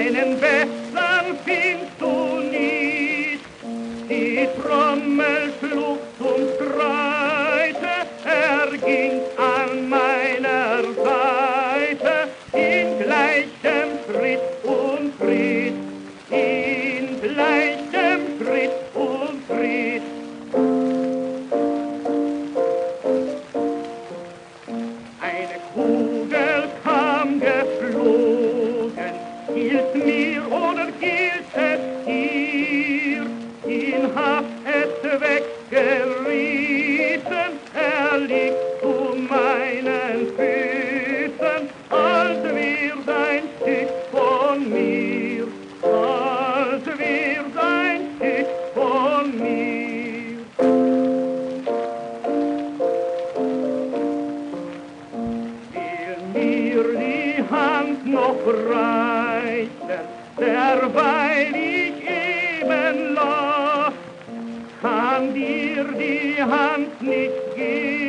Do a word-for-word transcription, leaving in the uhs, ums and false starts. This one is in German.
einen bessern findest du nicht. Die Trommel schlug zum Streite, er ging an meiner Seite, in gleichem Schritt und Fried, in gleichem Schritt und Fried. Eine Kugel kam geflogen, gilt mir oder gilt es dir? In Haft es weggerissen, er liegt zu meinen Füßen, als wird ein Stück von mir, als wird ein Stück von mir. Will mir die Hand noch reichen, derweil ich eben lach, kann dir die Hand nicht geben.